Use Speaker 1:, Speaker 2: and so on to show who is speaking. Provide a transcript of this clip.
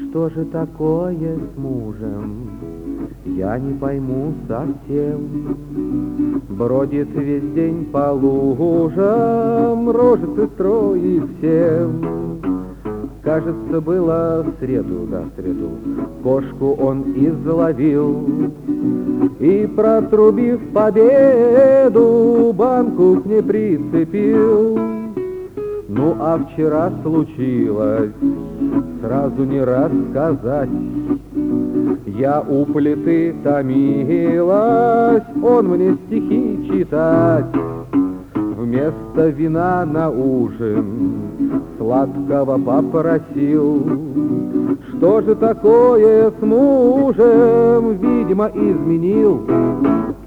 Speaker 1: Что же такое с мужем, я не пойму совсем. Бродит весь день по лужам, рожицы строит всем. Кажется, было в среду, кошку он изловил и, протрубив победу, банку к ней прицепил. Ну, а вчера случилось, сразу не рассказать. Я у плиты томилась, он мне стихи читать. Вместо вина на ужин сладкого попросил. Что же такое с мужем, видимо, изменил.